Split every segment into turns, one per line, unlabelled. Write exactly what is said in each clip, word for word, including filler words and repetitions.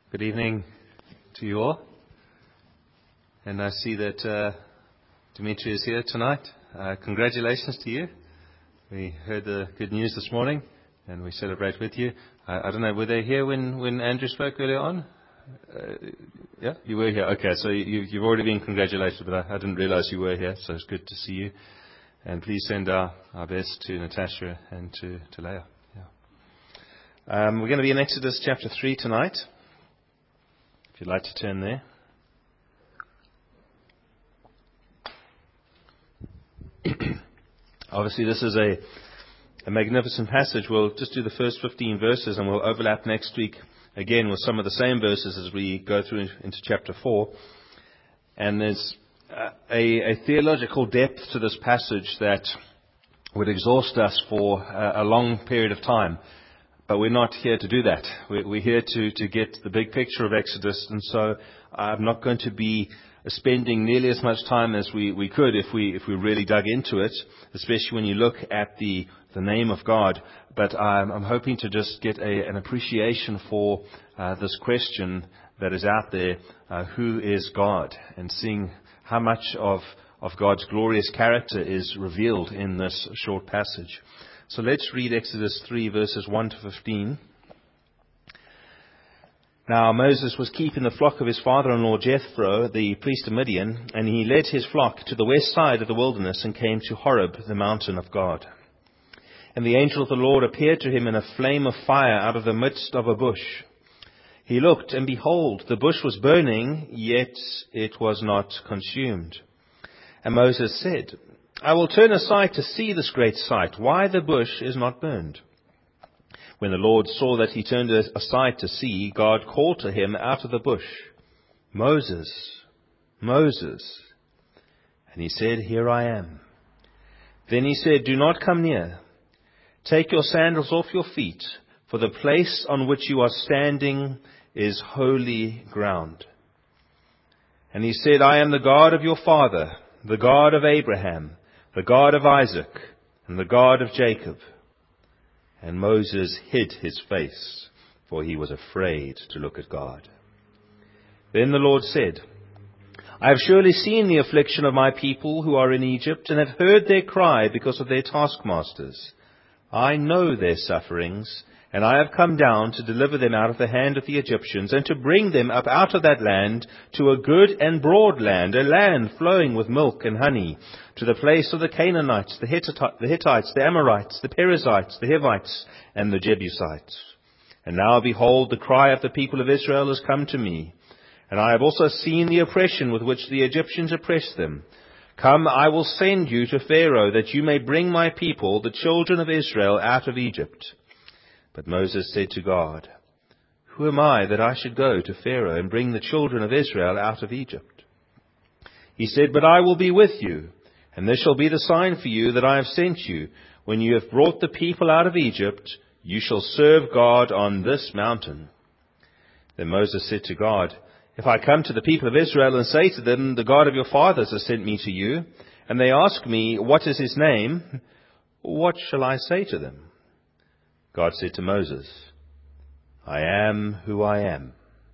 Good evening to you all. And I see that uh, Dimitri is here tonight. Uh, congratulations to you. We heard the good news this morning, and we celebrate with you. I, I don't know, were they here when, when Andrew spoke earlier on? Uh, yeah, you were here. Okay, so you, you've already been congratulated, but I, I didn't realize you were here, so it's good to see you. And please send our, our best to Natasha and to, to Leah. Yeah. Um, we're going to be in Exodus chapter three tonight. If you'd like to turn there. Obviously, this is a, a magnificent passage. We'll just do the first fifteen verses, and we'll overlap next week again with some of the same verses as we go through into chapter four. And there's a, a theological depth to this passage that would exhaust us for a, a long period of time. But we're not here to do that. We're here to, to get the big picture of Exodus, and so I'm not going to be spending nearly as much time as we, we could if we if we really dug into it, especially when you look at the, the name of God. But I'm, I'm hoping to just get a, an appreciation for uh, this question that is out there, uh, who is God, and seeing how much of, of God's glorious character is revealed in this short passage. So let's read Exodus three, verses one to fifteen. Now Moses was keeping the flock of his father-in-law Jethro, the priest of Midian, and he led his flock to the west side of the wilderness and came to Horeb, the mountain of God. And the angel of the Lord appeared to him in a flame of fire out of the midst of a bush. He looked, and behold, the bush was burning, yet it was not consumed. And Moses said, I will turn aside to see this great sight, why the bush is not burned. When the Lord saw that he turned aside to see, God called to him out of the bush, Moses, Moses. And he said, Here I am. Then he said, Do not come near. Take your sandals off your feet, for the place on which you are standing is holy ground. And he said, I am the God of your father, the God of Abraham, the God of Isaac, and the God of Jacob. And Moses hid his face, for he was afraid to look at God. Then the Lord said, I have surely seen the affliction of my people who are in Egypt, and have heard their cry because of their taskmasters. I know their sufferings, and I have come down to deliver them out of the hand of the Egyptians, and to bring them up out of that land to a good and broad land, a land flowing with milk and honey, to the place of the Canaanites, the Hittites, the Amorites, the Perizzites, the Hivites, and the Jebusites. And now, behold, the cry of the people of Israel has come to me, and I have also seen the oppression with which the Egyptians oppress them. Come, I will send you to Pharaoh, that you may bring my people, the children of Israel, out of Egypt. But Moses said to God, Who am I that I should go to Pharaoh and bring the children of Israel out of Egypt? He said, But I will be with you, and this shall be the sign for you that I have sent you. When you have brought the people out of Egypt, you shall serve God on this mountain. Then Moses said to God, If I come to the people of Israel and say to them, The God of your fathers has sent me to you, and they ask me, What is his name? What shall I say to them? God said to Moses, I am who I am.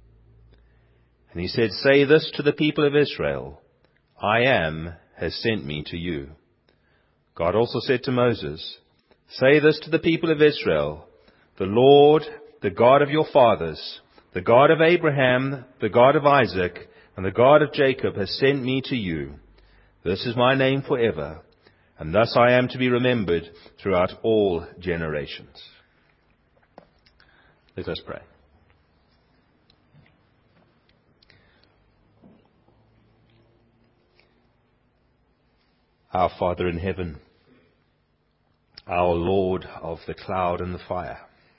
And he said, Say this to the people of Israel, I am has sent me to you. God also said to Moses, Say this to the people of Israel, The Lord, the God of your fathers, the God of Abraham, the God of Isaac, and the God of Jacob has sent me to you. This is my name forever, and thus I am to be remembered throughout all generations. Let us pray. Our Father in heaven, our Lord of the cloud and the fire,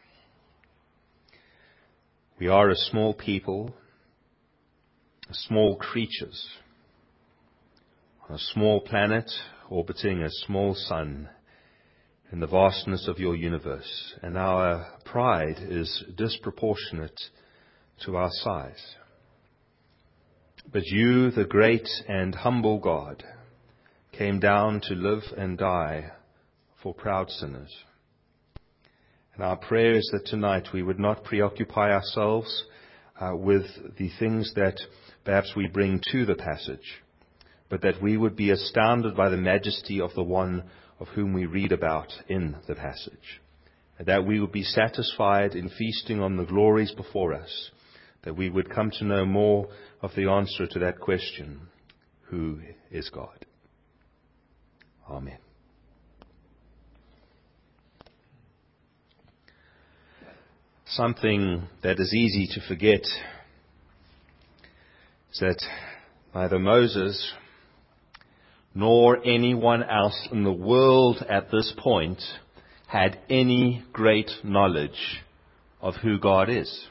we are a small people, small creatures, on a small planet orbiting a small sun in the vastness of your universe, and our pride is disproportionate to our size. But you, the great and humble God, came down to live and die for proud sinners. And our prayer is that tonight we would not preoccupy ourselves uh, with the things that perhaps we bring to the passage, but that we would be astounded by the majesty of the one of whom we read about in the passage. That we would be satisfied in feasting on the glories before us. That we would come to know more of the answer to that question, who is God? Amen. Something that is easy to forget is that neither Moses nor anyone else in the world at this point had any great knowledge of who God is.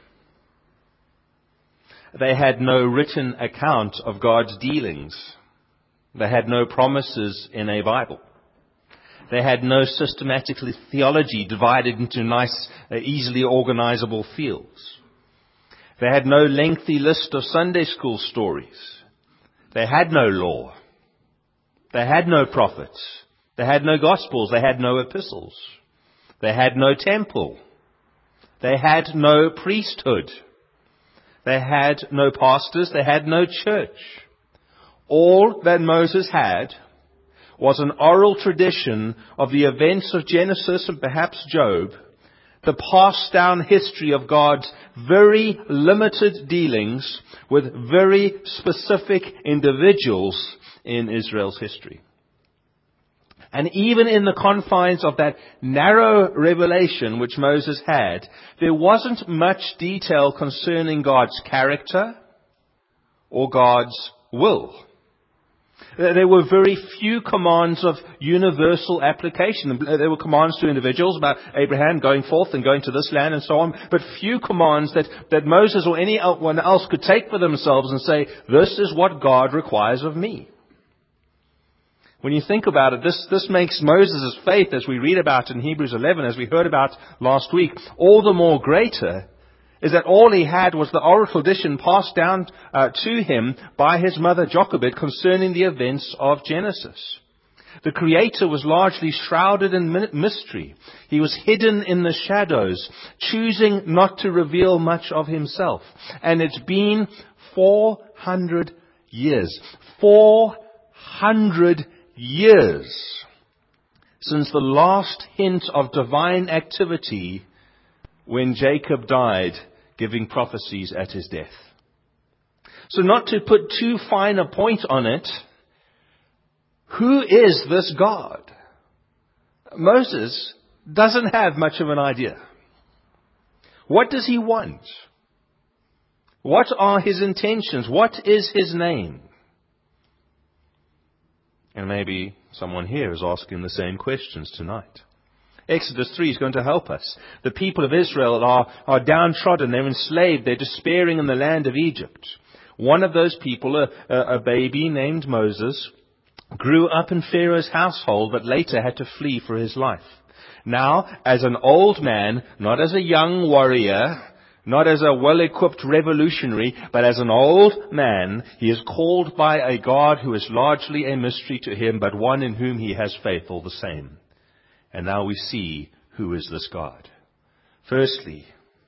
They had no written account of God's dealings. They had no promises in a Bible. They had no systematic theology divided into nice, uh, easily organizable fields. They had no lengthy list of Sunday school stories. They had no law. They had no prophets. They had no gospels. They had no epistles. They had no temple. They had no priesthood. They had no pastors. They had no church. All that Moses had was an oral tradition of the events of Genesis and perhaps Job, the passed down history of God's very limited dealings with very specific individuals in Israel's history. And even in the confines of that narrow revelation which Moses had, there wasn't much detail concerning God's character or God's will. There were very few commands of universal application. There were commands to individuals about Abraham going forth and going to this land and so on, but few commands that, that Moses or anyone else could take for themselves and say, this is what God requires of me. When you think about it, this, this makes Moses' faith, as we read about in Hebrews eleven, as we heard about last week, all the more greater, is that all he had was the oral tradition passed down uh, to him by his mother Jochebed concerning the events of Genesis. The Creator was largely shrouded in mystery. He was hidden in the shadows, choosing not to reveal much of himself. And it's been four hundred years. four hundred years since the last hint of divine activity when Jacob died, giving prophecies at his death. So not to put too fine a point on it, who is this God? Moses doesn't have much of an idea. What does he want? What are his intentions? What is his name? And maybe someone here is asking the same questions tonight. Exodus three is going to help us. The people of Israel are, are downtrodden, they're enslaved, they're despairing in the land of Egypt. One of those people, a, a, a baby named Moses, grew up in Pharaoh's household, but later had to flee for his life. Now, as an old man, not as a young warrior, not as a well-equipped revolutionary, but as an old man, he is called by a God who is largely a mystery to him, but one in whom he has faith all the same. And now we see who is this God. Firstly,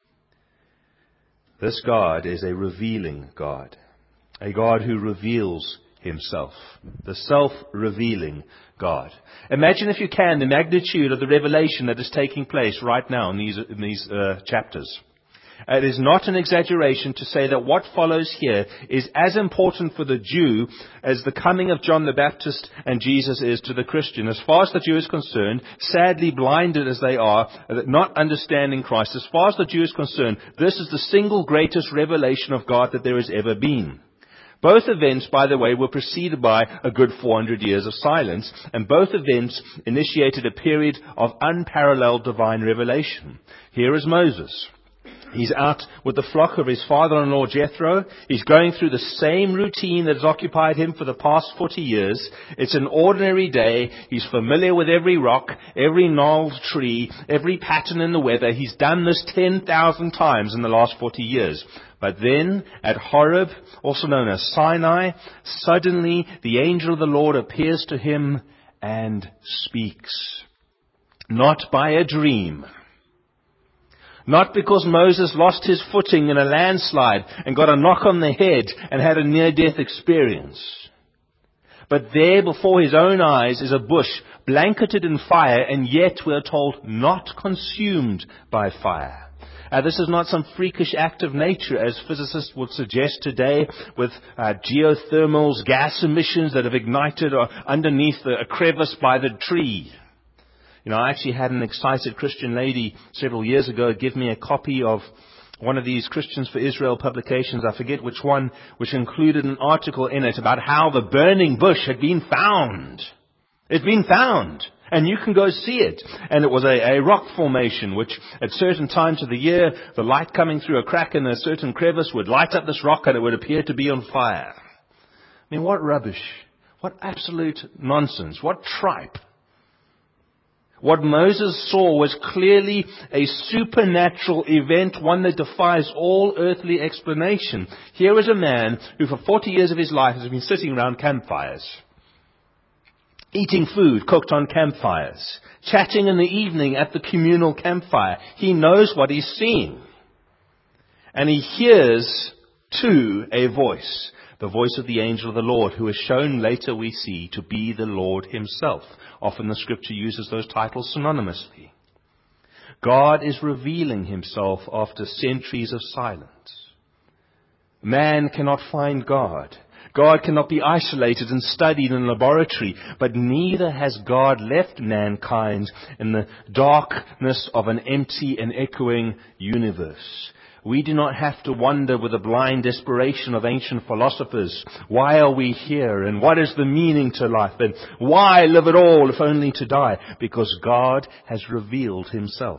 this God is a revealing God. A God who reveals himself. The self-revealing God. Imagine, if you can, the magnitude of the revelation that is taking place right now in these, in these uh, chapters. It is not an exaggeration to say that what follows here is as important for the Jew as the coming of John the Baptist and Jesus is to the Christian. As far as the Jew is concerned, sadly blinded as they are, not understanding Christ, as far as the Jew is concerned, this is the single greatest revelation of God that there has ever been. Both events, by the way, were preceded by a good four hundred years of silence, and both events initiated a period of unparalleled divine revelation. Here is Moses. He's out with the flock of his father-in-law Jethro. He's going through the same routine that has occupied him for the past forty years. It's an ordinary day. He's familiar with every rock, every gnarled tree, every pattern in the weather. He's done this ten thousand times in the last forty years. But then, at Horeb, also known as Sinai, suddenly the angel of the Lord appears to him and speaks. Not by a dream. Not because Moses lost his footing in a landslide and got a knock on the head and had a near-death experience. But there before his own eyes is a bush blanketed in fire, and yet we are told not consumed by fire. Uh, this is not some freakish act of nature, as physicists would suggest today, with uh, geothermals, gas emissions that have ignited or underneath the, a crevice by the tree. You know, I actually had an excited Christian lady several years ago give me a copy of one of these Christians for Israel publications, I forget which one, which included an article in it about how the burning bush had been found. It's been found. And you can go see it. And it was a, a rock formation, which at certain times of the year, the light coming through a crack in a certain crevice would light up this rock and it would appear to be on fire. I mean, what rubbish. What absolute nonsense. What tripe. What Moses saw was clearly a supernatural event, one that defies all earthly explanation. Here is a man who for forty years of his life has been sitting around campfires, eating food cooked on campfires, chatting in the evening at the communal campfire. He knows what he's seeing. And he hears, too, a voice. The voice of the angel of the Lord, who is shown later, we see, to be the Lord himself. Often the scripture uses those titles synonymously. God is revealing himself after centuries of silence. Man cannot find God. God cannot be isolated and studied in a laboratory, but neither has God left mankind in the darkness of an empty and echoing universe. We do not have to wonder with the blind desperation of ancient philosophers, why are we here and what is the meaning to life and why live at all if only to die? Because God has revealed himself.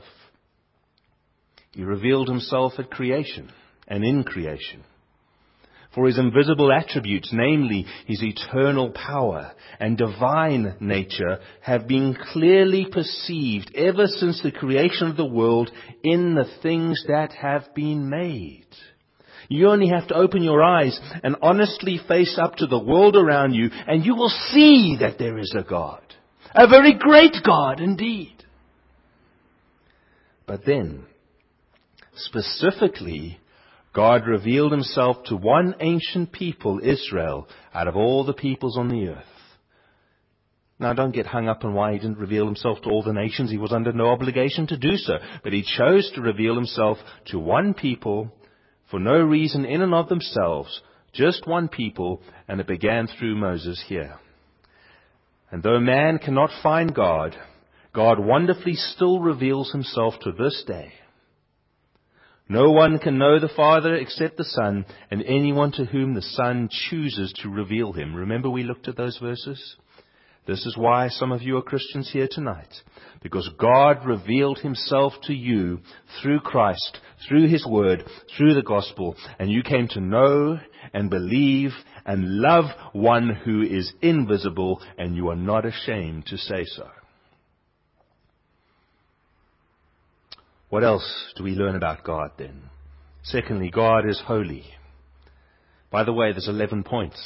He revealed himself at creation and in creation. For his invisible attributes, namely his eternal power and divine nature, have been clearly perceived ever since the creation of the world in the things that have been made. You only have to open your eyes and honestly face up to the world around you, and you will see that there is a God. A very great God indeed. But then, specifically, God revealed himself to one ancient people, Israel, out of all the peoples on the earth. Now, don't get hung up on why he didn't reveal himself to all the nations. He was under no obligation to do so. But he chose to reveal himself to one people for no reason in and of themselves. Just one people, and it began through Moses here. And though man cannot find God, God wonderfully still reveals himself to this day. No one can know the Father except the Son, and anyone to whom the Son chooses to reveal him. Remember we looked at those verses? This is why some of you are Christians here tonight. Because God revealed himself to you through Christ, through his word, through the gospel, and you came to know and believe and love one who is invisible, and you are not ashamed to say so. What else do we learn about God then? Secondly, God is holy. By the way, there's eleven points.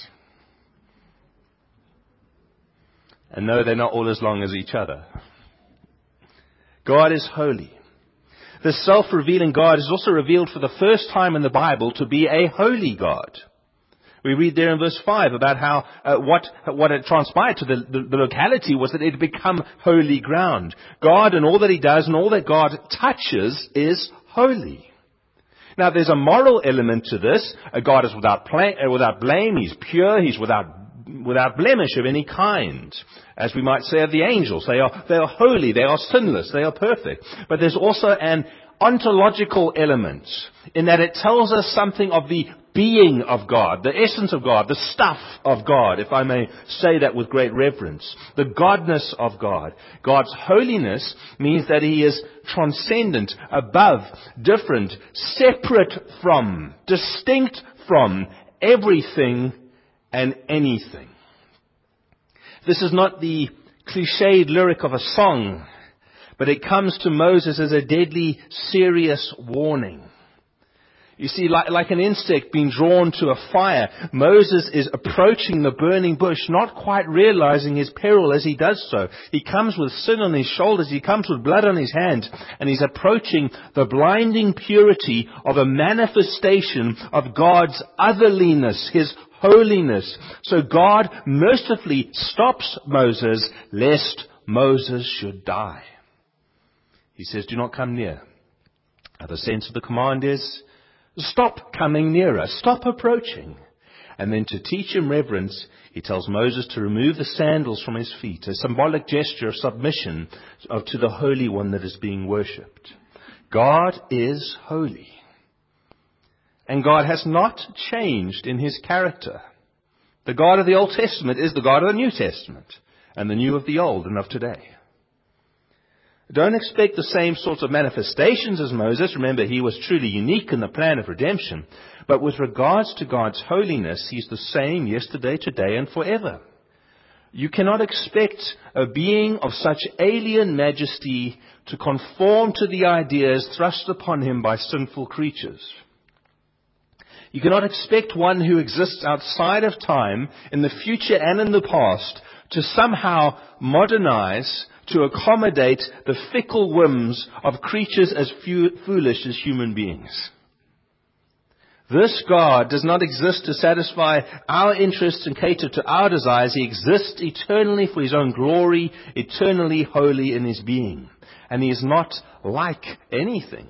And no, they're not all as long as each other. God is holy. The self-revealing God is also revealed for the first time in the Bible to be a holy God. We read there in verse five about how uh, what what had transpired to the, the, the locality was that it had become holy ground. God and all that he does and all that God touches is holy. Now there's a moral element to this. Uh, God is without, pla- uh, without blame. He's pure. He's without without blemish of any kind. As we might say of the angels. They are, they are holy. They are sinless. They are perfect. But there's also an ontological element in that it tells us something of the being of God, the essence of God, the stuff of God, if I may say that with great reverence, the godness of God. God's holiness means that he is transcendent, above, different, separate from, distinct from everything and anything. This is not the cliched lyric of a song, but it comes to Moses as a deadly serious warning. You see, like, like an insect being drawn to a fire, Moses is approaching the burning bush, not quite realizing his peril as he does so. He comes with sin on his shoulders, he comes with blood on his hands, and he's approaching the blinding purity of a manifestation of God's otherliness, His holiness. So God mercifully stops Moses, lest Moses should die. He says, do not come near. Now, the sense of the command is, stop coming nearer, stop approaching. And then to teach him reverence, he tells Moses to remove the sandals from his feet, a symbolic gesture of submission of, to the Holy One that is being worshipped. God is holy. And God has not changed in His character. The God of the Old Testament is the God of the New Testament, and the new of the old and of today. Don't expect the same sorts of manifestations as Moses. Remember, he was truly unique in the plan of redemption. But with regards to God's holiness, He's the same yesterday, today, and forever. You cannot expect a being of such alien majesty to conform to the ideas thrust upon Him by sinful creatures. You cannot expect one who exists outside of time, in the future and in the past, to somehow modernize, to accommodate the fickle whims of creatures as foolish as human beings. This God does not exist to satisfy our interests and cater to our desires. He exists eternally for His own glory, eternally holy in His being. And He is not like anything.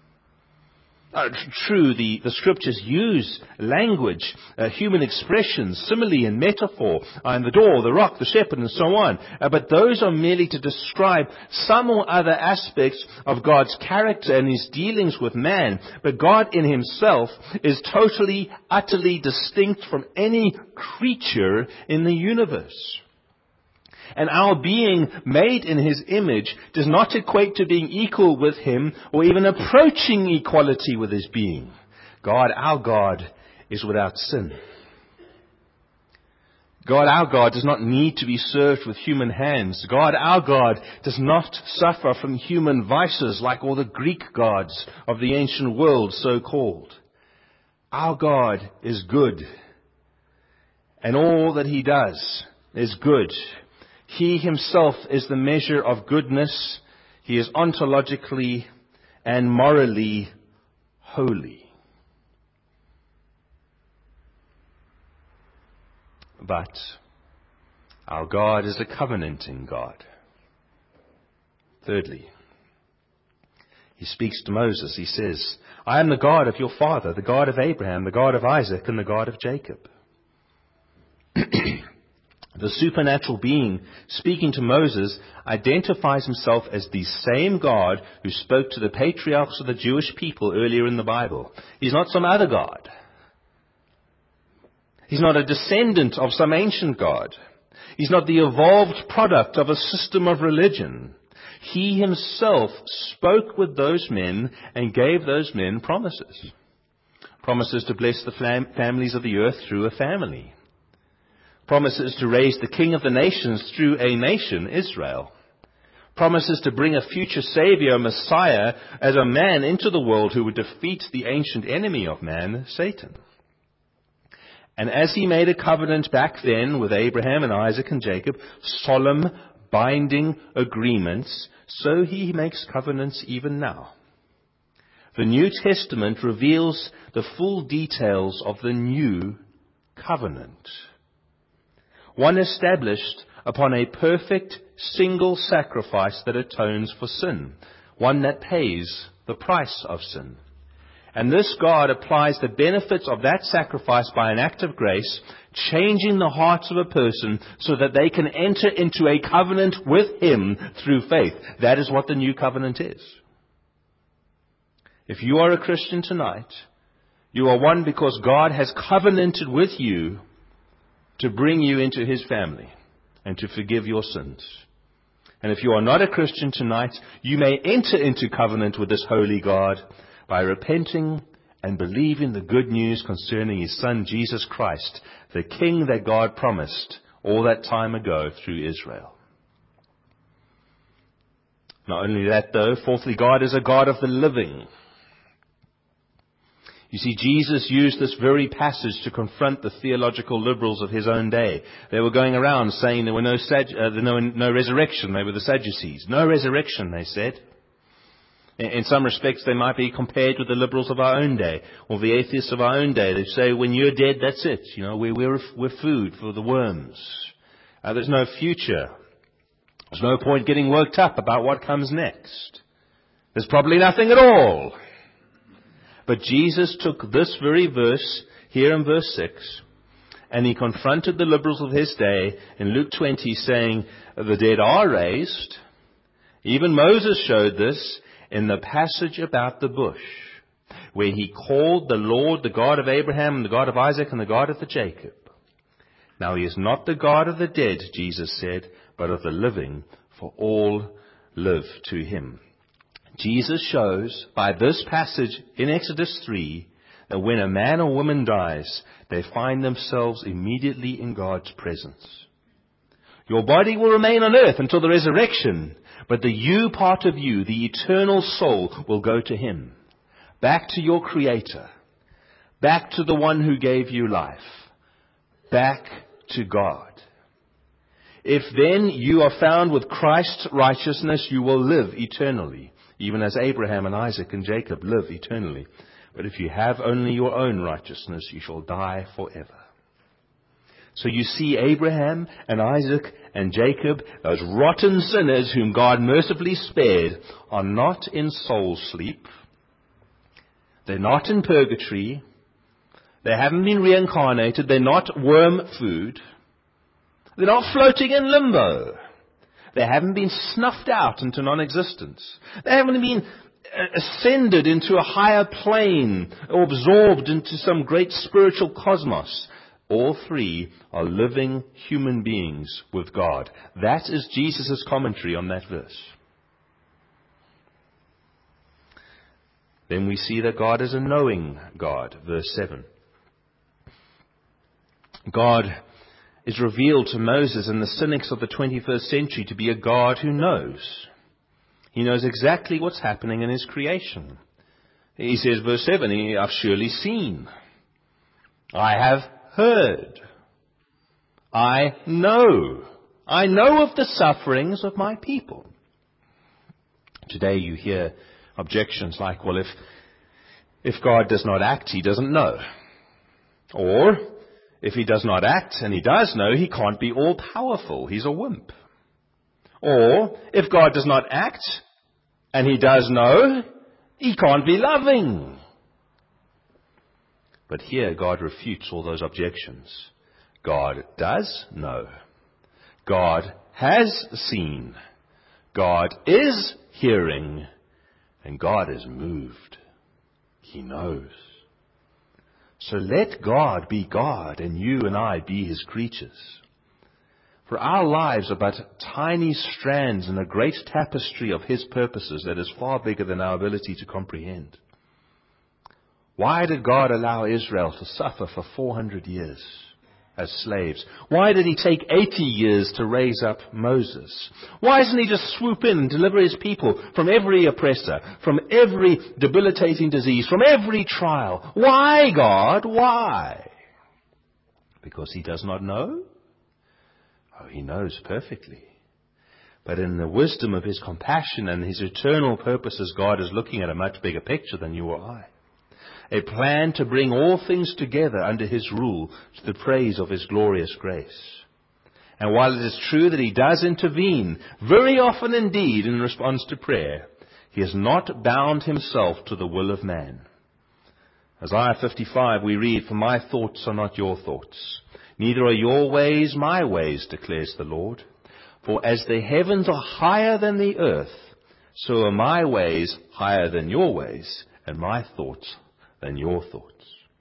Uh, true, the, the Scriptures use language, uh, human expressions, simile and metaphor, uh, and the door, the rock, the shepherd, and so on. Uh, but those are merely to describe some or other aspects of God's character and His dealings with man. But God in Himself is totally, utterly distinct from any creature in the universe. And our being made in His image does not equate to being equal with Him or even approaching equality with His being. God, our God, is without sin. God, our God, does not need to be served with human hands. God, our God, does not suffer from human vices like all the Greek gods of the ancient world, so called. Our God is good, and all that He does is good. He Himself is the measure of goodness. He is ontologically and morally holy. But our God is a covenanting God. Thirdly, He speaks to Moses. He says, I am the God of your father, the God of Abraham, the God of Isaac, and the God of Jacob. The supernatural being speaking to Moses identifies Himself as the same God who spoke to the patriarchs of the Jewish people earlier in the Bible. He's not some other God. He's not a descendant of some ancient God. He's not the evolved product of a system of religion. He Himself spoke with those men and gave those men promises. Promises to bless the fam- families of the earth through a family. Promises to raise the King of the nations through a nation, Israel. Promises to bring a future Savior, a Messiah, as a man into the world who would defeat the ancient enemy of man, Satan. And as He made a covenant back then with Abraham and Isaac and Jacob, solemn, binding agreements, so He makes covenants even now. The New Testament reveals the full details of the new covenant. One established upon a perfect single sacrifice that atones for sin. One that pays the price of sin. And this God applies the benefits of that sacrifice by an act of grace, changing the hearts of a person so that they can enter into a covenant with Him through faith. That is what the new covenant is. If you are a Christian tonight, you are one because God has covenanted with you to bring you into His family and to forgive your sins. And if you are not a Christian tonight, you may enter into covenant with this holy God by repenting and believing the good news concerning His Son, Jesus Christ, the King that God promised all that time ago through Israel. Not only that though, fourthly, God is a God of the living. You see, Jesus used this very passage to confront the theological liberals of his own day. They were going around saying there were no, Sad- uh, no, no resurrection. They were the Sadducees. No resurrection, they said. In, in some respects, they might be compared with the liberals of our own day, or the atheists of our own day. They say, when you're dead, that's it. You know, we, we're, we're food for the worms. Uh, there's no future. There's no point getting worked up about what comes next. There's probably nothing at all. But Jesus took this very verse, here in verse six, and he confronted the liberals of his day in Luke twenty, saying, the dead are raised. Even Moses showed this in the passage about the bush, where he called the Lord the God of Abraham and the God of Isaac and the God of the Jacob. Now he is not the God of the dead, Jesus said, but of the living, for all live to him. Jesus shows by this passage in Exodus three that when a man or woman dies, they find themselves immediately in God's presence. Your body will remain on earth until the resurrection, but the you part of you, the eternal soul, will go to him. Back to your Creator. Back to the one who gave you life. Back to God. If then you are found with Christ's righteousness, you will live eternally, even as Abraham and Isaac and Jacob live eternally. But if you have only your own righteousness, you shall die forever. So you see, Abraham and Isaac and Jacob, those rotten sinners whom God mercifully spared, are not in soul sleep. They're not in purgatory. They haven't been reincarnated. They're not worm food. They're not floating in limbo. They haven't been snuffed out into non-existence. They haven't been ascended into a higher plane or absorbed into some great spiritual cosmos. All three are living human beings with God. That is Jesus' commentary on that verse. Then we see that God is a knowing God, verse seven. God is revealed to Moses and the cynics of the twenty-first century to be a God who knows. He knows exactly what's happening in his creation. He says, verse seven, I've surely seen. I have heard. I know. I know of the sufferings of my people. Today you hear objections like, well, if, if God does not act, he doesn't know. Or, if he does not act and he does know, he can't be all-powerful. He's a wimp. Or, if God does not act and he does know, he can't be loving. But here God refutes all those objections. God does know. God has seen. God is hearing. And God is moved. He knows. So let God be God and you and I be his creatures. For our lives are but tiny strands in a great tapestry of his purposes that is far bigger than our ability to comprehend. Why did God allow Israel to suffer for four hundred years as slaves? Why did he take eighty years to raise up Moses? Why doesn't he just swoop in and deliver his people from every oppressor, from every debilitating disease, from every trial? Why, God? Why? Because he does not know? Oh, he knows perfectly. But in the wisdom of his compassion and his eternal purposes, God is looking at a much bigger picture than you or I. A plan to bring all things together under his rule to the praise of his glorious grace. And while it is true that he does intervene, very often indeed in response to prayer, he has not bound himself to the will of man. Isaiah fifty-five we read, For my thoughts are not your thoughts, neither are your ways my ways, declares the Lord. For as the heavens are higher than the earth, so are my ways higher than your ways, and my thoughts than your thoughts.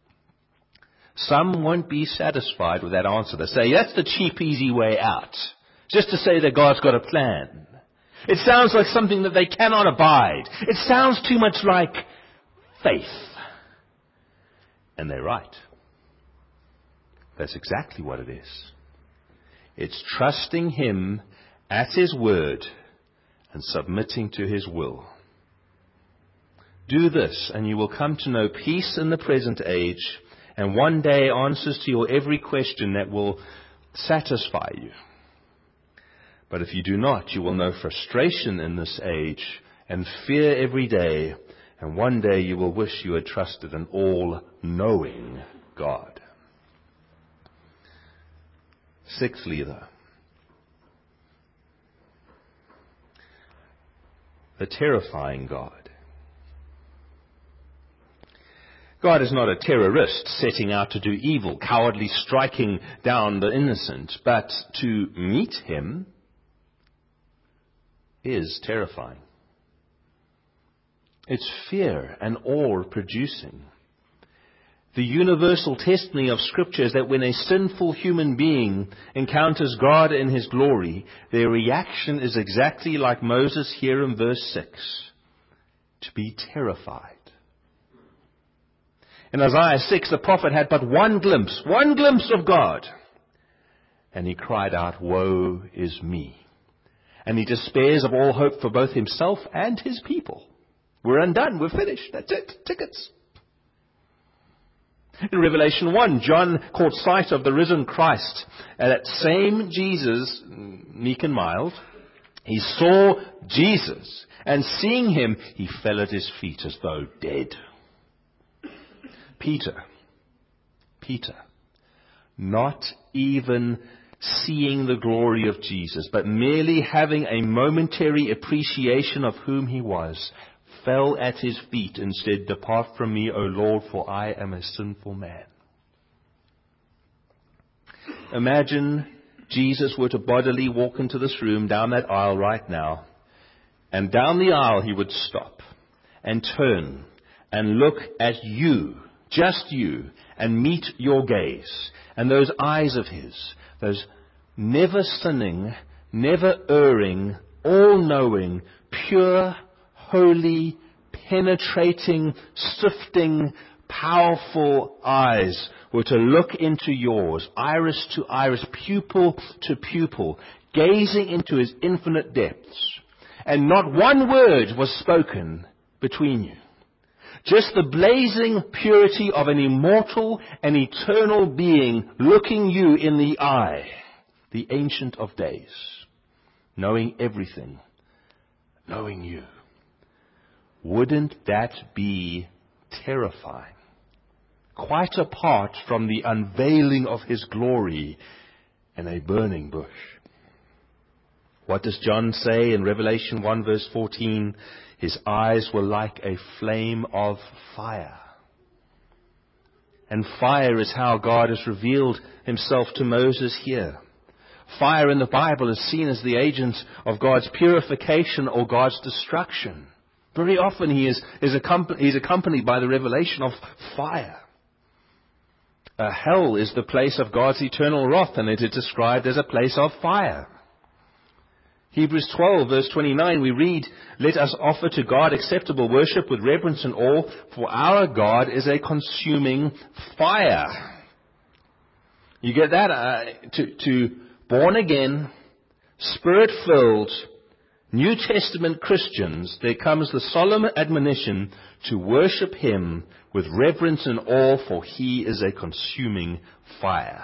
Some won't be satisfied with that answer. They say, that's the cheap, easy way out. Just to say that God's got a plan. It sounds like something that they cannot abide. It sounds too much like faith. And they're right. That's exactly what it is. It's trusting him at his word and submitting to his will. Do this, and you will come to know peace in the present age, and one day answers to your every question that will satisfy you. But if you do not, you will know frustration in this age, and fear every day, and one day you will wish you had trusted an all-knowing God. Sixthly, though, the terrifying God. God is not a terrorist setting out to do evil, cowardly striking down the innocent, but to meet him is terrifying. It's fear and awe-producing. The universal testimony of Scripture is that when a sinful human being encounters God in His glory, their reaction is exactly like Moses here in verse six, to be terrified. In Isaiah six, the prophet had but one glimpse, one glimpse of God, and he cried out, "Woe is me." And he despairs of all hope for both himself and his people. We're undone, we're finished, that's it, tickets. In Revelation one, John caught sight of the risen Christ, and that same Jesus, meek and mild, he saw Jesus, and seeing him, he fell at his feet as though dead. Peter, Peter, not even seeing the glory of Jesus, but merely having a momentary appreciation of whom he was, fell at his feet and said, "Depart from me, O Lord, for I am a sinful man." Imagine Jesus were to bodily walk into this room, down that aisle right now, and down the aisle he would stop and turn and look at you, just you, and meet your gaze. And those eyes of his, those never sinning, never erring, all-knowing, pure, holy, penetrating, sifting, powerful eyes were to look into yours, iris to iris, pupil to pupil, gazing into his infinite depths. And not one word was spoken between you. Just the blazing purity of an immortal and eternal being looking you in the eye, the Ancient of Days, knowing everything, knowing you. Wouldn't that be terrifying? Quite apart from the unveiling of his glory in a burning bush. What does John say in Revelation one verse fourteen? His eyes were like a flame of fire. And fire is how God has revealed himself to Moses here. Fire in the Bible is seen as the agent of God's purification or God's destruction. Very often he is, is accompanied, he's accompanied by the revelation of fire. Uh, hell is the place of God's eternal wrath, and it is described as a place of fire. Hebrews twelve verse twenty-nine, we read, "Let us offer to God acceptable worship with reverence and awe, for our God is a consuming fire." You get that? Uh, to, to born again, Spirit-filled, New Testament Christians, there comes the solemn admonition to worship Him with reverence and awe, for He is a consuming fire.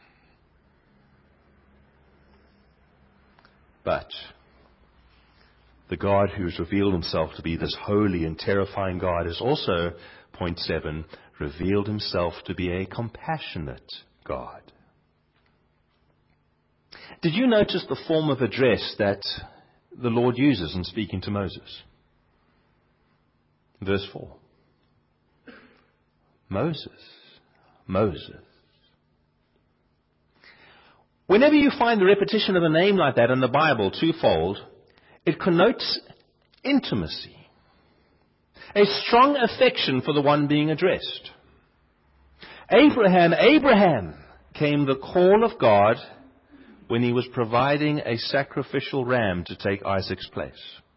But the God who has revealed Himself to be this holy and terrifying God is also, point seven, revealed Himself to be a compassionate God. Did you notice the form of address that the Lord uses in speaking to Moses? Verse four. Moses, Moses. Whenever you find the repetition of a name like that in the Bible, twofold, it connotes intimacy, a strong affection for the one being addressed. Abraham, Abraham, came the call of God when he was providing a sacrificial ram to take Isaac's place.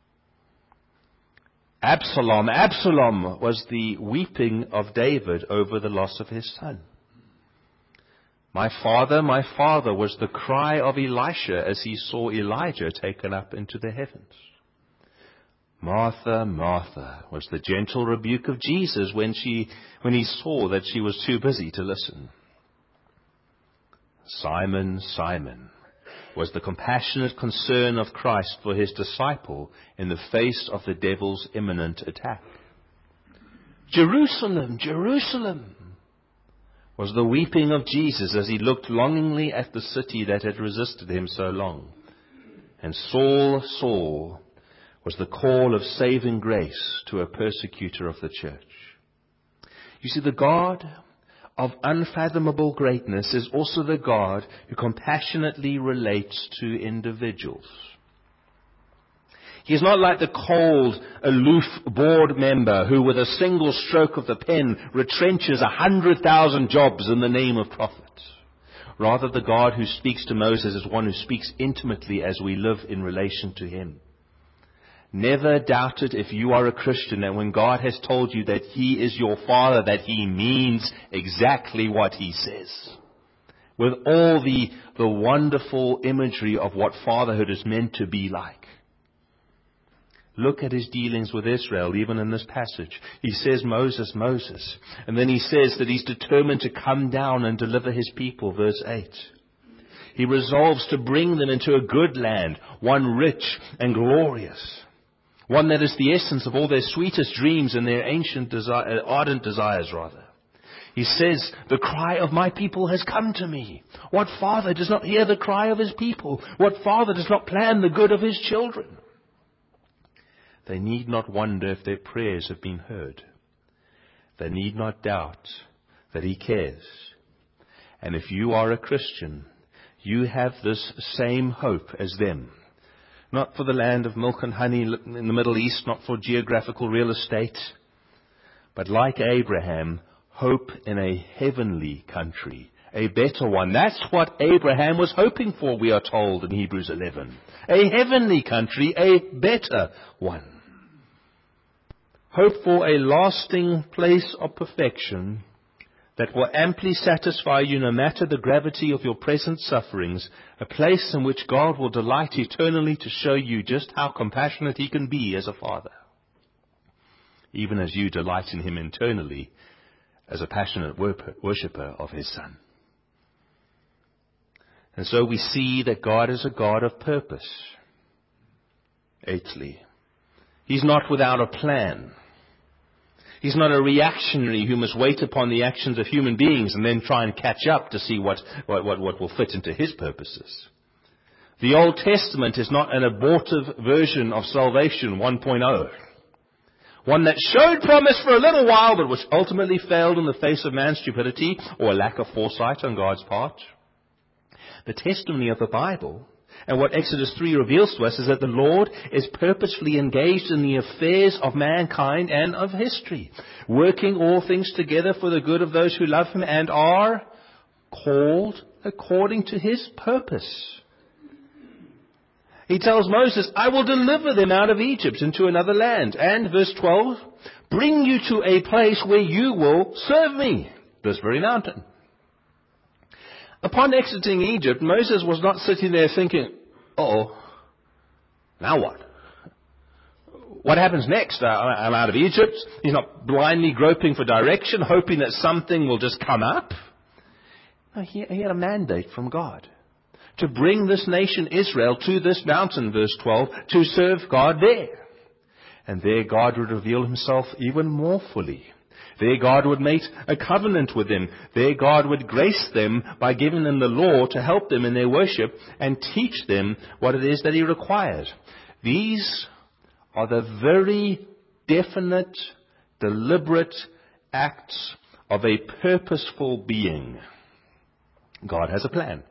Absalom, Absalom was the weeping of David over the loss of his son. My father, my father was the cry of Elisha as he saw Elijah taken up into the heavens. Martha, Martha, was the gentle rebuke of Jesus when she, when he saw that she was too busy to listen. Simon, Simon, was the compassionate concern of Christ for his disciple in the face of the devil's imminent attack. Jerusalem, Jerusalem, was the weeping of Jesus as he looked longingly at the city that had resisted him so long. And Saul, Saul, was the call of saving grace to a persecutor of the church. You see, the God of unfathomable greatness is also the God who compassionately relates to individuals. He is not like the cold, aloof board member who with a single stroke of the pen retrenches a hundred thousand jobs in the name of profit. Rather, the God who speaks to Moses is one who speaks intimately as we live in relation to him. Never doubt it if you are a Christian that when God has told you that he is your Father, that he means exactly what he says. With all the, the wonderful imagery of what fatherhood is meant to be like. Look at his dealings with Israel, even in this passage. He says, Moses, Moses. And then he says that he's determined to come down and deliver his people, verse eight. He resolves to bring them into a good land, one rich and glorious. One that is the essence of all their sweetest dreams and their ancient desire, ardent desires, rather. He says, the cry of my people has come to me. What father does not hear the cry of his people? What father does not plan the good of his children? They need not wonder if their prayers have been heard. They need not doubt that he cares. And if you are a Christian, you have this same hope as them. Not for the land of milk and honey in the Middle East, not for geographical real estate, but like Abraham, hope in a heavenly country, a better one. That's what Abraham was hoping for, we are told in Hebrews eleven. A heavenly country, a better one. Hope for a lasting place of perfection that will amply satisfy you no matter the gravity of your present sufferings, a place in which God will delight eternally to show you just how compassionate he can be as a father, even as you delight in him internally as a passionate worshipper of his Son. And so we see that God is a God of purpose. Eighthly, he's not without a plan. He's not a reactionary who must wait upon the actions of human beings and then try and catch up to see what, what, what, what will fit into his purposes. The Old Testament is not an abortive version of salvation one point oh. One that showed promise for a little while but which ultimately failed in the face of man's stupidity or a lack of foresight on God's part. The testimony of the Bible and what Exodus three reveals to us is that the Lord is purposefully engaged in the affairs of mankind and of history, working all things together for the good of those who love him and are called according to his purpose. He tells Moses, I will deliver them out of Egypt into another land. And, verse twelve, bring you to a place where you will serve me, this very mountain. Upon exiting Egypt, Moses was not sitting there thinking, uh-oh, now what? What happens next? Uh, I'm out of Egypt. He's not blindly groping for direction, hoping that something will just come up. No, he, he had a mandate from God to bring this nation Israel to this mountain, verse twelve, to serve God there. And there God would reveal himself even more fully. There God would make a covenant with them. There God would grace them by giving them the law to help them in their worship and teach them what it is that he requires. These are the very definite, deliberate acts of a purposeful being. God has a plan.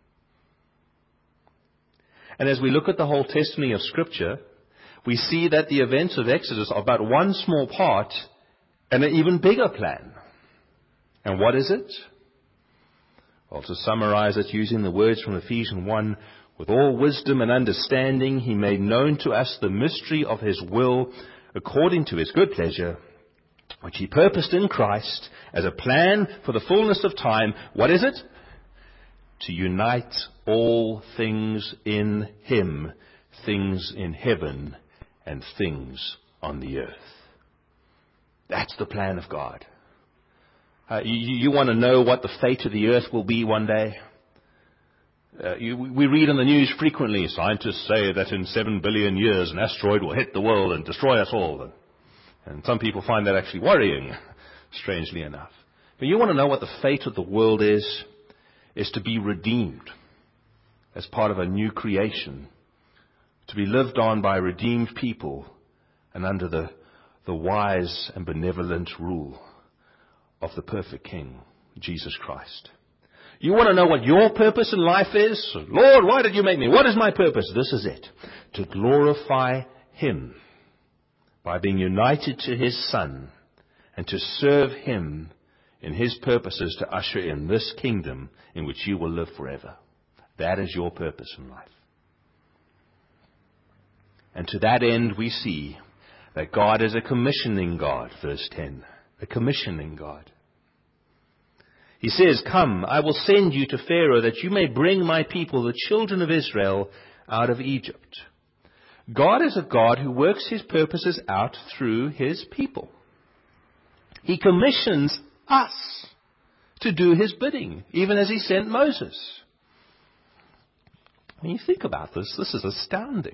And as we look at the whole testimony of Scripture, we see that the events of Exodus are but one small part and an even bigger plan. And what is it? Well, to summarize it using the words from Ephesians one, with all wisdom and understanding, he made known to us the mystery of his will according to his good pleasure, which he purposed in Christ as a plan for the fullness of time. What is it? To unite all things in him, things in heaven and things on the earth. That's the plan of God. Uh, you, you want to know what the fate of the earth will be one day? Uh, you, we read in the news frequently, scientists say that in seven billion years an asteroid will hit the world and destroy us all. And, and some people find that actually worrying, strangely enough. But you want to know what the fate of the world is? Is to be redeemed as part of a new creation, to be lived on by redeemed people and under the, the wise and benevolent rule of the perfect King, Jesus Christ. You want to know what your purpose in life is? Lord, why did you make me? What is my purpose? This is it. To glorify Him by being united to His Son and to serve Him in His purposes to usher in this kingdom in which you will live forever. That is your purpose in life. And to that end we see that God is a commissioning God, verse ten. A commissioning God. He says, "Come, I will send you to Pharaoh that you may bring my people, the children of Israel, out of Egypt." God is a God who works His purposes out through His people. He commissions us to do His bidding, even as He sent Moses. When you think about this, this is astounding.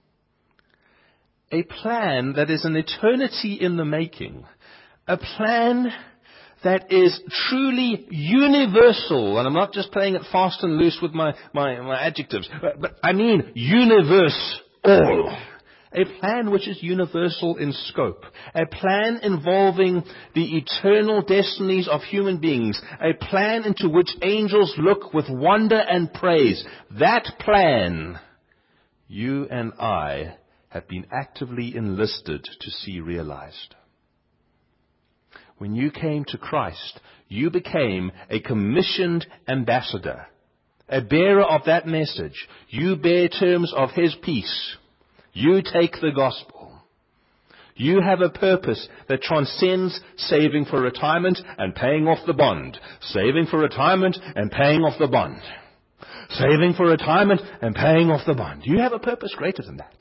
A plan that is an eternity in the making. A plan that is truly universal. And I'm not just playing it fast and loose with my, my, my adjectives. But, but I mean universe all. A plan which is universal in scope. A plan involving the eternal destinies of human beings. A plan into which angels look with wonder and praise. That plan, you and I have been actively enlisted to see realized. When you came to Christ, you became a commissioned ambassador, a bearer of that message. You bear terms of His peace. You take the gospel. You have a purpose that transcends saving for retirement and paying off the bond. Saving for retirement and paying off the bond. Saving for retirement and paying off the bond. You have a purpose greater than that.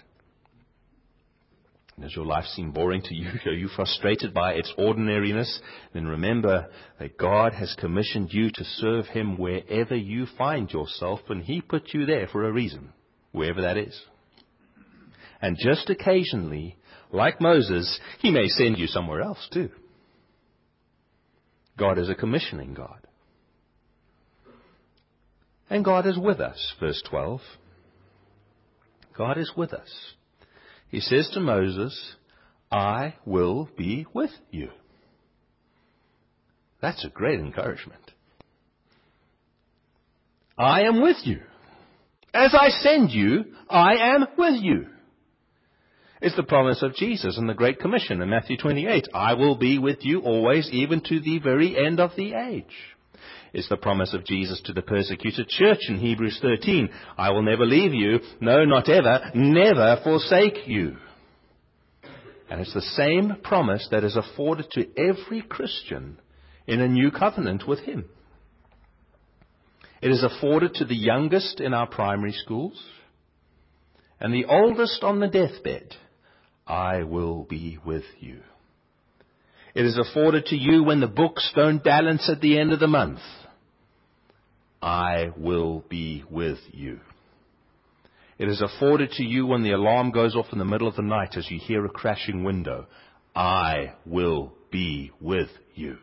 Does your life seem boring to you? Are you frustrated by its ordinariness? Then remember that God has commissioned you to serve Him wherever you find yourself, and He put you there for a reason, wherever that is. And just occasionally, like Moses, He may send you somewhere else too. God is a commissioning God. And God is with us, verse twelve. God is with us. He says to Moses, "I will be with you." That's a great encouragement. I am with you. As I send you, I am with you. It's the promise of Jesus in the Great Commission in Matthew twenty-eight. I will be with you always, even to the very end of the age. It's the promise of Jesus to the persecuted church in Hebrews thirteen. I will never leave you, no, not ever, never forsake you. And it's the same promise that is afforded to every Christian in a new covenant with Him. It is afforded to the youngest in our primary schools and the oldest on the deathbed. I will be with you. It is afforded to you when the books don't balance at the end of the month. I will be with you. It is afforded to you when the alarm goes off in the middle of the night as you hear a crashing window. I will be with you.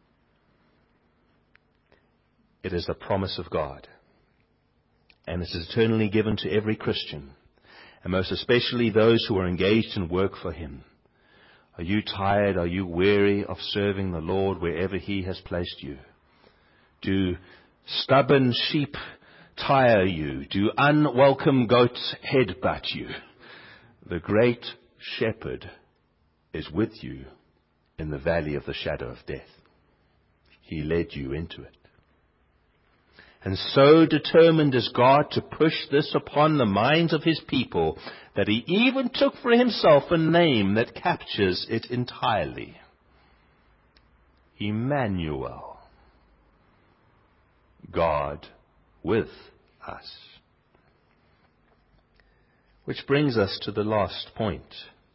It is the promise of God. And it is eternally given to every Christian, and most especially those who are engaged in work for Him. Are you tired? Are you weary of serving the Lord wherever He has placed you? Do stubborn sheep tire you? Do unwelcome goats headbutt you? The great shepherd is with you in the valley of the shadow of death. He led you into it. And so determined is God to push this upon the minds of His people that He even took for Himself a name that captures it entirely. Emmanuel. God with us. Which brings us to the last point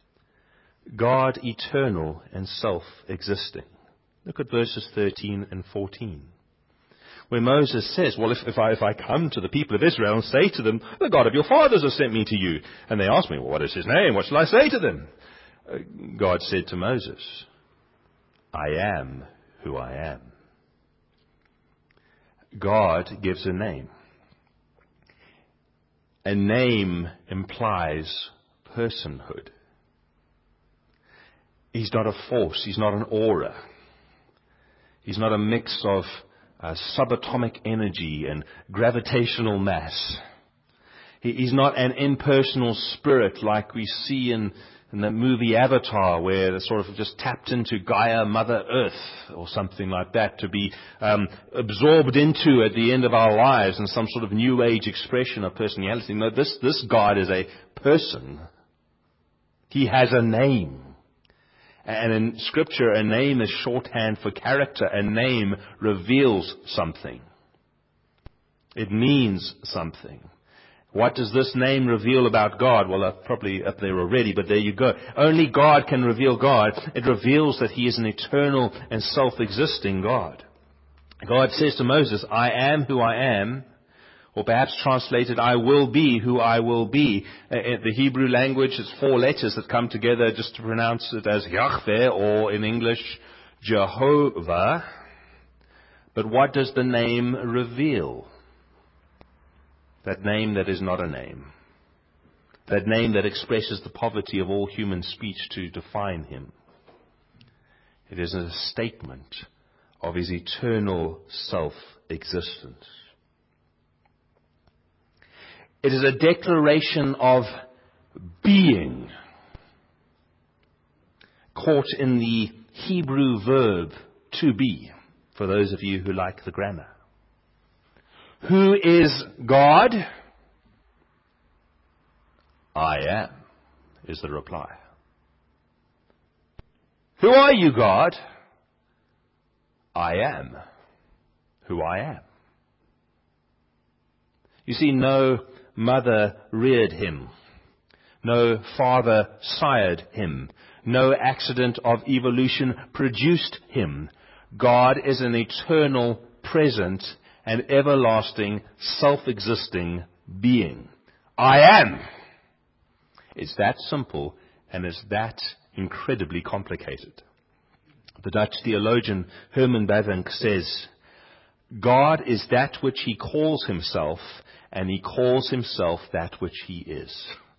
God eternal and self-existing. Look at verses thirteen and fourteen. Where Moses says, well, if, if, I, if I come to the people of Israel and say to them, the God of your fathers has sent me to you, and they ask me, well, what is his name? What shall I say to them? Uh, God said to Moses, I am who I am. God gives a name. A name implies personhood. He's not a force. He's not an aura. He's not a mix of uh, subatomic energy and gravitational mass. He, he's not an impersonal spirit like we see in, in the movie Avatar, where they're sort of just tapped into Gaia, Mother Earth, or something like that, to be um, absorbed into at the end of our lives in some sort of new age expression of personality. No, this, this God is a person. He has a name. And in Scripture, a name is shorthand for character. A name reveals something. It means something. What does this name reveal about God? Well, I'm probably up there already, but there you go. Only God can reveal God. It reveals that He is an eternal and self-existing God. God says to Moses, I am who I am. Or perhaps translated, I will be who I will be. In the Hebrew language, it's four letters that come together just to pronounce it as Yahweh, or in English, Jehovah. But what does the name reveal? That name that is not a name. That name that expresses the poverty of all human speech to define Him. It is a statement of His eternal self-existence. It is a declaration of being, caught in the Hebrew verb to be, for those of you who like the grammar. Who is God? I am, is the reply. Who are you, God? I am who I am. You see, no mother reared Him. No father sired Him. No accident of evolution produced Him. God is an eternal, present, and everlasting, self-existing being. I am. It's that simple, and it's that incredibly complicated. The Dutch theologian Herman Bavinck says, God is that which He calls Himself, and He calls Himself that which He is.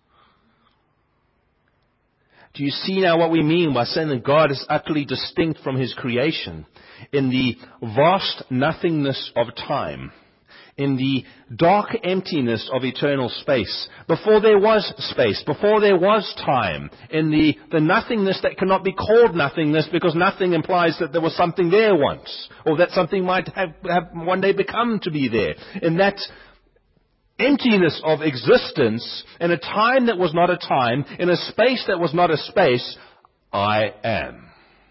Do you see now what we mean by saying that God is utterly distinct from His creation? In the vast nothingness of time, in the dark emptiness of eternal space, before there was space, before there was time, in the, the nothingness that cannot be called nothingness because nothing implies that there was something there once, or that something might have, have one day become to be there. In that emptiness of existence, in a time that was not a time, in a space that was not a space, I am.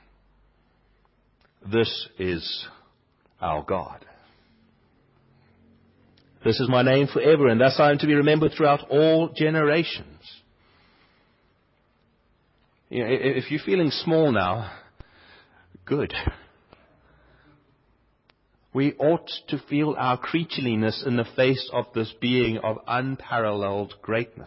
This is our God. This is my name forever, and thus I am to be remembered throughout all generations. You know, if you're feeling small now, good. We ought to feel our creatureliness in the face of this being of unparalleled greatness.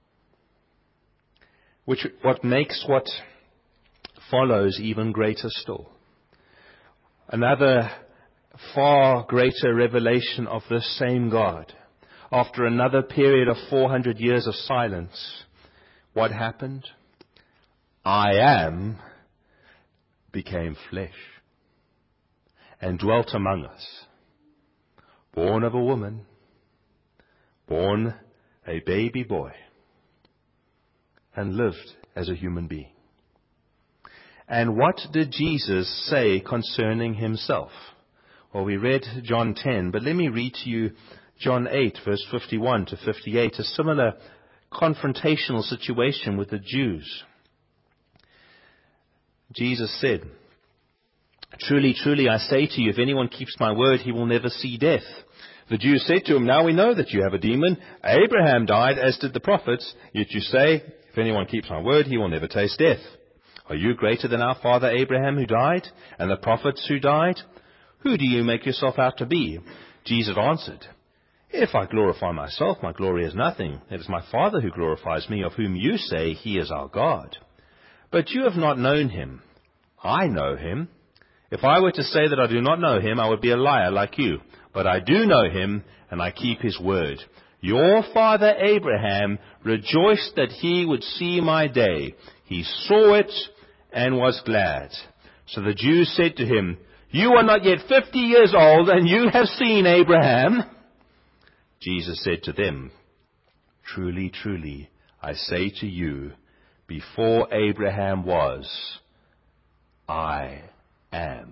Which, what makes what follows even greater still. Another far greater revelation of this same God. After another period of four hundred years of silence, what happened? I am became flesh and dwelt among us, born of a woman, born a baby boy, and lived as a human being. And what did Jesus say concerning Himself? Well, we read John ten, but let me read to you John eight, verse fifty-one to fifty-eight, a similar confrontational situation with the Jews. Jesus said, Truly, truly, I say to you, if anyone keeps my word, he will never see death. The Jews said to him, Now we know that you have a demon. Abraham died, as did the prophets, yet you say, if anyone keeps my word, he will never taste death. Are you greater than our father Abraham who died, and the prophets who died? Who do you make yourself out to be? Jesus answered, If I glorify myself, my glory is nothing. It is my Father who glorifies me, of whom you say he is our God. But you have not known him. I know him. If I were to say that I do not know him, I would be a liar like you. But I do know him, and I keep his word. Your father Abraham rejoiced that he would see my day. He saw it and was glad. So the Jews said to him, You are not yet fifty years old, and you have seen Abraham. Jesus said to them, Truly, truly, I say to you, before Abraham was, I am.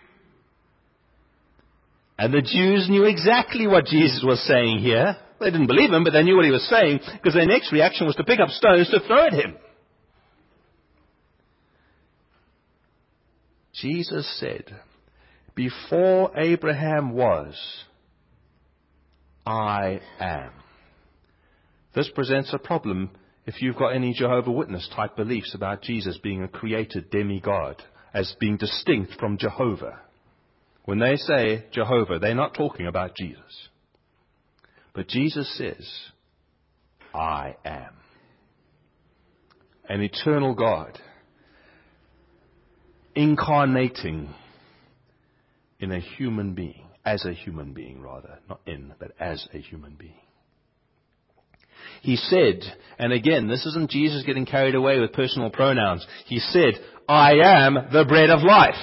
And the Jews knew exactly what Jesus was saying here. They didn't believe him, but they knew what he was saying, because their next reaction was to pick up stones to throw at him. Jesus said, Before Abraham was, I am. This presents a problem if you've got any Jehovah's Witness type beliefs about Jesus being a created demigod, as being distinct from Jehovah. When they say Jehovah, they're not talking about Jesus. But Jesus says, I am. An eternal God, incarnating in a human being, as a human being rather, not in, but as a human being. He said, and again, this isn't Jesus getting carried away with personal pronouns. He said, I am the bread of life.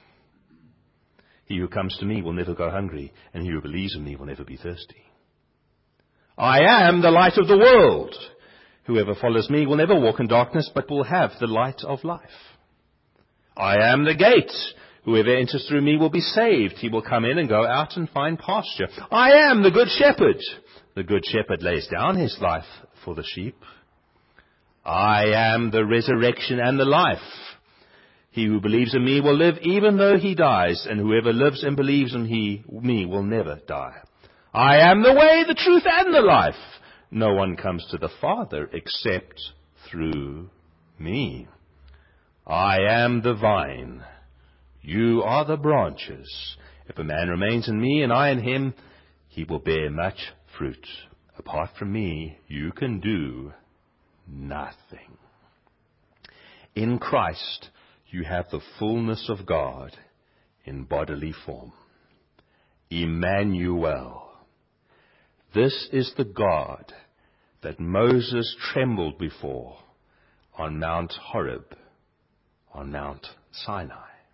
He who comes to me will never go hungry, and he who believes in me will never be thirsty. I am the light of the world. Whoever follows me will never walk in darkness, but will have the light of life. I am the gate. Whoever enters through me will be saved. He will come in and go out and find pasture. I am the good shepherd. The good shepherd lays down his life for the sheep. I am the resurrection and the life. He who believes in me will live even though he dies, and whoever lives and believes in he, me will never die. I am the way, the truth, and the life. No one comes to the Father except through me. I am the vine. You are the branches. If a man remains in me and I in him, he will bear much fruit. Apart from me, you can do nothing. In Christ, you have the fullness of God in bodily form. Emmanuel. This is the God that Moses trembled before on Mount Horeb, on Mount Sinai.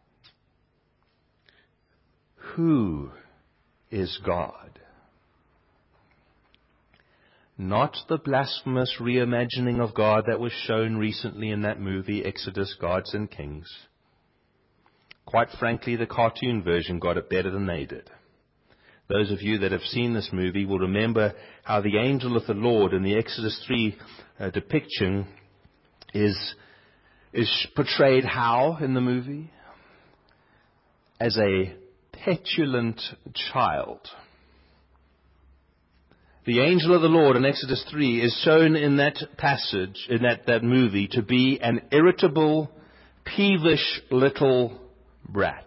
Who is God? Not the blasphemous reimagining of God that was shown recently in that movie, Exodus, Gods and Kings. Quite frankly, the cartoon version got it better than they did. Those of you that have seen this movie will remember how the angel of the Lord in the Exodus three uh, depiction is, is portrayed how in the movie? As a petulant child. The angel of the Lord in Exodus three is shown in that passage, in that, that movie, to be an irritable, peevish little brat.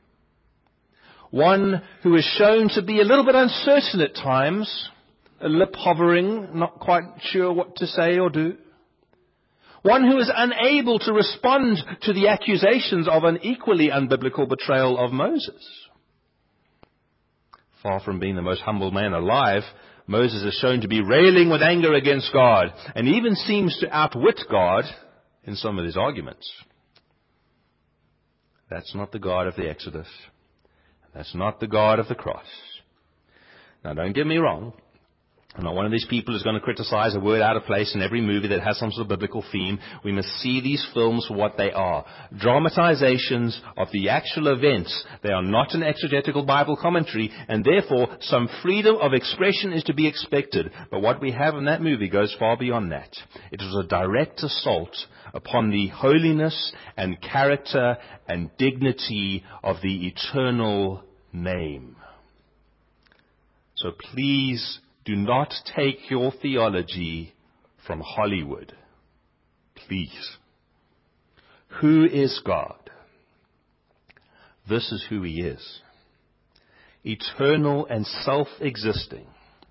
One who is shown to be a little bit uncertain at times, a lip hovering, not quite sure what to say or do. One who is unable to respond to the accusations of an equally unbiblical betrayal of Moses. Far from being the most humble man alive, Moses is shown to be railing with anger against God, and even seems to outwit God in some of his arguments. That's not the God of the Exodus. That's not the God of the cross. Now, don't get me wrong. I'm not one of these people who's going to criticize a word out of place in every movie that has some sort of biblical theme. We must see these films for what they are. Dramatizations of the actual events. They are not an exegetical Bible commentary, and therefore some freedom of expression is to be expected. But what we have in that movie goes far beyond that. It was a direct assault upon the holiness and character and dignity of the eternal name. So please do not take your theology from Hollywood. Please.
Who is God? This is who He is. Eternal and self-existing.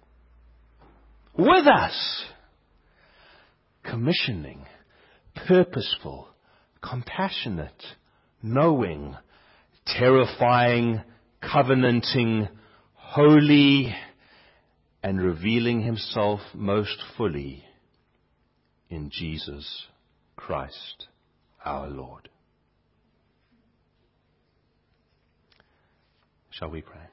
With us. Commissioning. Purposeful. Compassionate. Knowing. Terrifying. Covenanting. Holy. And revealing Himself most fully in Jesus Christ our Lord. Shall we pray?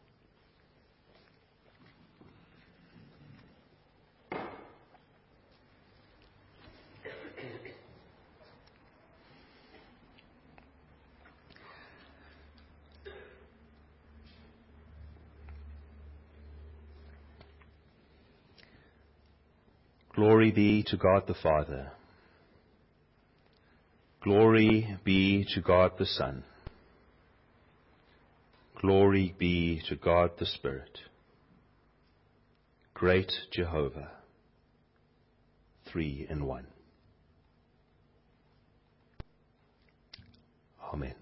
Glory be to God the Father. Glory be to God the Son. Glory be to God the Spirit. Great Jehovah, three in one. Amen.